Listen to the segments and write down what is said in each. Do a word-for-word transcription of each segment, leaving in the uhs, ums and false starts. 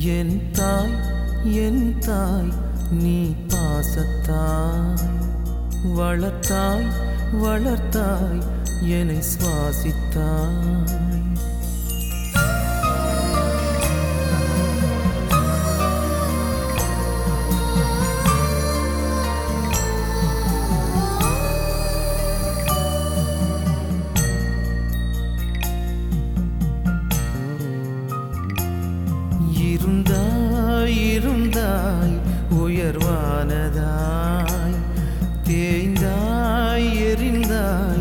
என் தாய் என் தாய் நீ பாசத்தாய் வளர்த்தாய் வளர்த்தாய் என்னை சுவாசித்தாய். இருந்தாய் இருந்தாய் உயர்வானதாய் தேய்ந்தாய் எரிந்தாய்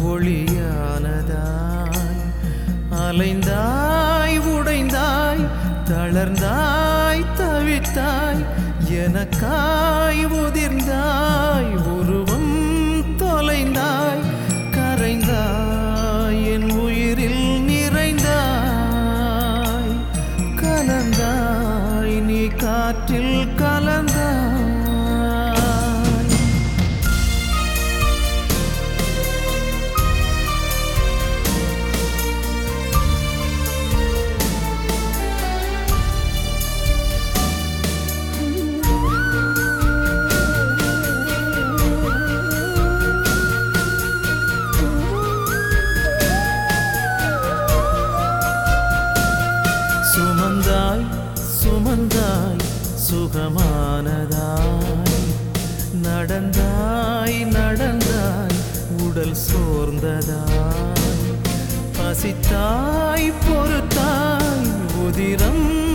ஒளியானதாய் அலைந்தாய் உடைந்தாய் தளர்ந்தாய் தவித்தாய் எனக்காய் உதிர்ந்தாய் உருவம் தொலைந்தாய் கரைந்தாய் என் உயிரில் நிறைந்தாய் கலந்தாய் நீ காற்றில் கலந்தாய். சுமந்தாய் சுமந்தாய் சுகமானதாய் நடந்தாய் நடந்தாய் உடல் சோர்ந்ததாய் பசித்தாய் பொறுத்தாய் உதிரம்